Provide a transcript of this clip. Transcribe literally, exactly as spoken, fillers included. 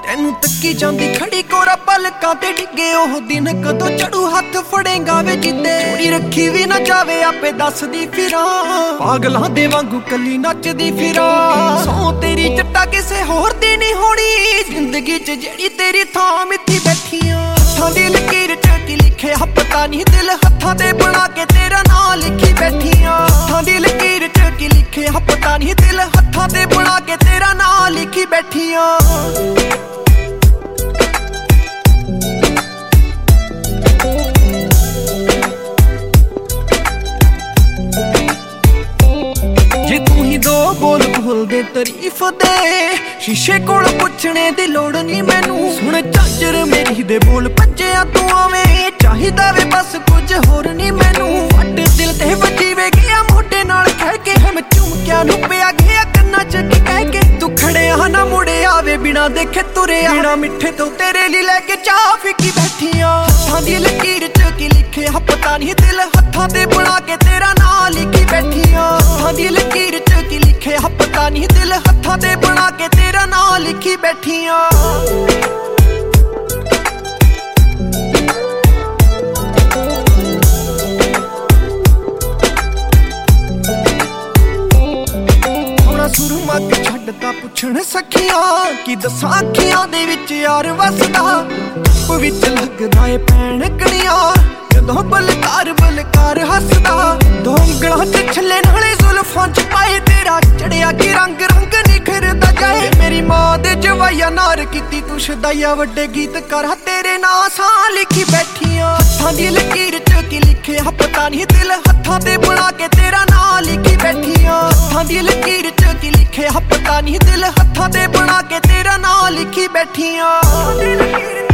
ਤੈਨੂੰ ਤੱਕੀ ਜਾਂਦੀ ਖੜੀ ਕੋਰਾ ਪਲਕਾਂ ਤੇ ਡਿੱਗੇ ਉਹ ਦਿਨ ਕਦੋਂ ਚੜੂ ਹੱਥ ਫੜੇਗਾ ਵੇ ਜਿੱਦੇ ਚੋਰੀ ਰੱਖੀ ਵੀ ਨਾ ਜਾਵੇ ਆਪੇ ਦੱਸਦੀ ਫਿਰਾਂ ਪਾਗਲਾਂ ਦੇ ਵਾਂਗੂ ਕੱਲੀ ਨੱਚਦੀ ਫਿਰਾਂ ਸੌ ਤੇਰੀ ਜੱਟਾ ਕਿਸੇ ਹੋਰ ਦੀ ਨਹੀਂ ਹੋਣੀ ਜ਼ਿੰਦਗੀ 'ਚ ਜਿਹੜੀ ਤੇਰੀ ਥਾਂ ਮਿੱਥੀ ਬੈਠੀਆਂ ਹੱਥਾਂ ਦੀ ਲਕੀਰ 'ਚ ਕੀ ਲਿਖਿਆ ਪਤਾ ਨਹੀਂ ਦਿਲ ਹੱਥਾਂ ਤੇ ਬਣਾ ਕੇ ਤੇਰਾ ਨਾਂ ਲਿਖੀ ਬੈਠੀਆਂ ਹੱਥਾਂ ਦੀ ਲਕੀਰ 'ਚ ਕੀ ਲਿਖਿਆ ਪਤਾ ਨਹੀਂ ਦਿਲ ਹੱਥਾਂ ਤੇ ਬਣਾ ਕੇ ਤੇਰਾ ਨਾਂ ਲਿਖੀ ਬੈਠੀਆਂ ਜੇ ਤੂੰ ਹੀ ਦੋ ਬੋਲ ਬੋਲਦੇ ਤਾਰੀਫ ਦੇ ਸ਼ੀਸ਼ੇ ਕੋਲ ਪੁੱਛਣੇ ਦੀ ਲੋੜ ਨਹੀਂ ਮੈਨੂੰ ਸੁਣ ਝਾਂਜਰ ਮੇਰੀ ਦੇ ਬੋਲ ਭੱਜਿਆ ਤੂੰ ਆਵੇਂ ਚਾਹੀਦਾ ਵੇ ਬਸ ਕੁਝ ਹੋਰ ਨਹੀਂ ਮੈਨੂੰ ਫੱਟ ਦਿਲ ਤੇ ਵੱਜੀ ਵੇ ਗਿਆ ਮੋਢੇ ਨਾਲ ਕਹਿ ਕੇ ਹਮ ਝੁਮਕਿਆਂ ਨੂੰ ਪਿਆ ਗਿਆ ਕੰਨਾਂ 'ਚ ਕੀ ਕਹਿ ਕੇ ਤੂੰ ਖੜਿਆ ਨਾ ਮੁੜੇ ਆਵੇ ਬਿਨਾ ਦੇਖੇ ਤੁਰਿਆ ਬਿਨਾ ਮਿੱਠੇ ਤੋਂ ਤੇਰੇ ਲਈ ਲੈ ਕੇ ਚਾਹ ਫਿੱਕੀ ਬੈਠੀਆਂ ਹੱਥਾਂ ਦੀ ਲਕੀਰ 'ਚ ਕੀ ਲਿਖਿਆ ਪਤਾ ਨਹੀਂ ਦਿਲ ਹੱਥਾਂ ਤੇ ਬਣਾ ਕੇ ਤੇਰਾ ਨਾਂ ਲਿਖੀ ਬੈਠੀਆਂ ਹੱਥਾਂ ਦੀ ਲਕੀਰ 'ਚ ਕੀ ਲਿਖਿਆ ਪਤਾ ਨਹੀਂ ਦਿਲ ਹੱਥਾਂ ਤੇ ਬਣਾ ਕੇ ਤੇਰਾ ਨਾਂ ਲਿਖੀ ਬੈਠੀਆਂ ਸੁਰਮਾ ਕੇ ਛੱਡਦਾ ਪੁੱਛਣ ਸਖੀਆਂ ਕੀ ਦੱਸਾਂ ਅੱਖੀਆਂ ਦੇ ਵਿੱਚ ਯਾਰ ਵਸਦਾ ਧੁੱਪ ਵਿੱਚ ਲੱਗਦਾ ਏ ਪੈਣ ਕਣੀਆਂ ਜਦੋਂ ਬਲਕਾਰ ਬਲਕਾਰ ਹੱਸਦਾ ਦੋ ਉਂਗਲਾਂ 'ਚ ਛੱਲੇ ਨਾਲੇ ਜ਼ੁਲਫਾਂ 'ਚ ਪਾਏ ਤੇਰਾ ਚੜਿਆ ਕੀ ਰੰਗ ਰੰਗ ਨਿਖਰਦਾ ਜਾਏ ਮੇਰੀ ਮਾਂ ਦੇ ਜਵਾਈਆ ਨਾਰ ਕੀਤੀ ਤੂੰ ਸ਼ਦਾਈਆ ਵੱਡੇ ਗੀਤ ਕਰਾ ਤੇਰੇ ਨਾਂ ਸਾਂ ਲਿਖੀ ਬੈਠੀਆਂ ਹੱਥਾਂ ਦੀ ਲਕੀਰ 'ਚ ਕੀ ਲਿਖਿਆ ਪਤਾ ਨਹੀਂ ਦਿਲ ਹੱਥਾਂ ਤੇ ਬਣਾ ਕੇ ਤੇਰਾ ਨਾਂ ਲਿਖੀ ਬੈਠੀਆਂ ਹੱਥਾਂ ਦੀ ਲਕੀਰ 'ਚ ਕੀ ਲਿਖਿਆ ਪਤਾ ਨਹੀਂ ਦਿਲ ਹੱਥਾਂ ਤੇ ਬਣਾ ਕੇ ਤੇਰਾ ਨਾਂ ਲਿਖੀ ਬੈਠੀਆਂ।